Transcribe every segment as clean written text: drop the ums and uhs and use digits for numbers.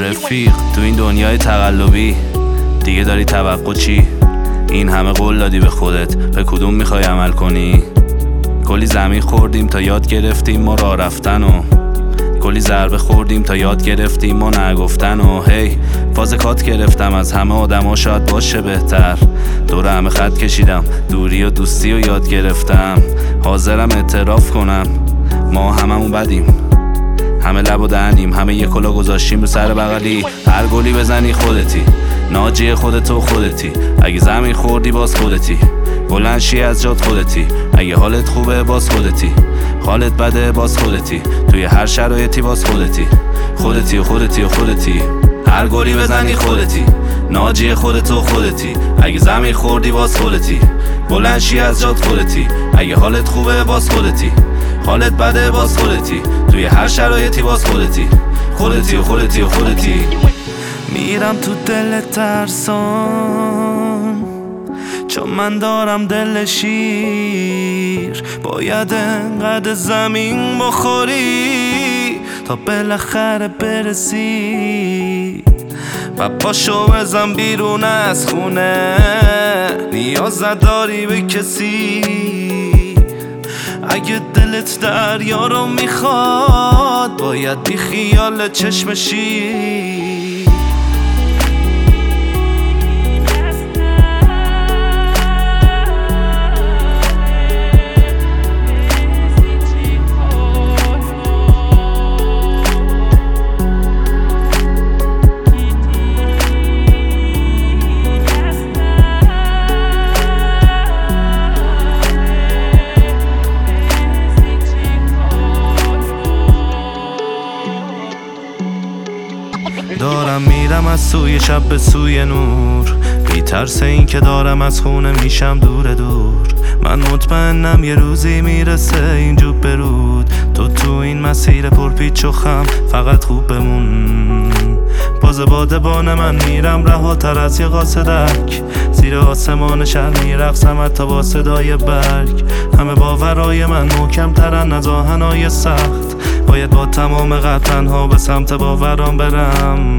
رفیق تو این دنیای تقلبی دیگه داری توقع چی؟ این همه قول دادی به خودت، به کدوم میخوای عمل کنی؟ کلی زمین خوردیم تا یاد گرفتیم ما راه رفتن و کلی ضربه خوردیم تا یاد گرفتیم ما نگفتن و هی فاز کات گرفتم از همه آدما شاید باشه بهتر. دور همه خط کشیدم، دوری و دوستی رو یاد گرفتم. حاضرم اعتراف کنم ما هممون بدیم، همه لب و دهنیم، همه یه کلا گذاشتیم رو سر بغلی. هر گلی بزنی خودتی، ناجی خودتو خودتی. اگه زمین خوردی باز خودتی، بلند شی از جات خودتی. اگه حالت خوبه باز خودتی، حالت بده باز خودتی. توی هر شرایطی باز خودتی، خودتی و خودتی و خودتی. هر گلی بزنی خودتی، ناجی خودتو خودتی. اگه زمین خوردی باز خودتی، بلند شی از جات خودتی. اگه حالت خوبه باز خودتی، حالت بده باز خودتی. توی هر شرایطی باز خودتی، خودتی و خودتی و خودتی. میرم تو دل ترسام چون من دارم دل شیر. باید انقدر زمین بخوری تا بالاخره برسی و پاشو بزن بیرون از خونه. نیاز نداری به کسی، اگه دلت دریا رو میخواد باید بی خیال چشمشی. دارم میرم از سوی شب به سوی نور، بی ترس این که دارم از خونه میشم دور دور. من مطمئنم یه روزی میرسه این جوب برود. تو این مسیر پرپیچ و خم فقط خوب بمون. باز بادبان من میرم رهاتر از یه قاصدک. زیر آسمان شهر میرقصم حتی با صدای برگ. همه باورای من محکم ترن از آهنای سخت. باید با تمام قلب تنها به سمت باورام برم.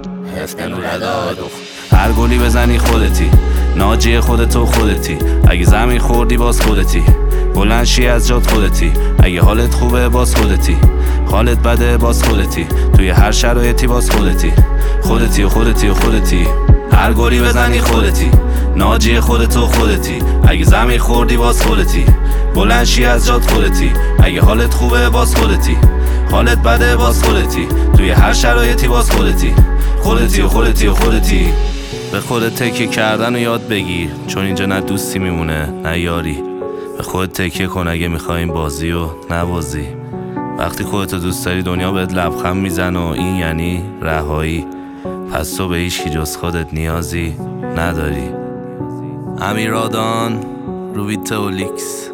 هر گلی بزنی خودتی، ناجی خودتو خودتی. اگه زمین خوردی باز خودتی، بلند شی از جات خودتی. اگه حالت خوبه باز خودتی، حالت بده باز خودتی. توی هر شرایطی باز خودتی، خودتی و خودتی و خودتی. هر گلی بزنی خودتی، ناجی خودتو خودتی. اگه زمین خوردی باز خودتی، بلند شی از جات خودتی. اگه حالت خوبه باز خودتی، حالت بده باز خودتی. توی هر شرایطی باز خودتی، خودتی و خودتی و خودتی. به خودت تکیه کردن و یاد بگیر، چون اینجا نه دوستی میمونه نه یاری. به خودت تکیه کن اگه میخوای این بازی و نبازی. وقتی خودتو دوست داری دنیا بهت لبخند میزنه و این یعنی رهایی. پس تو به هیچکی جز خودت نیازی نداری. امیرادان روبیتولیکس.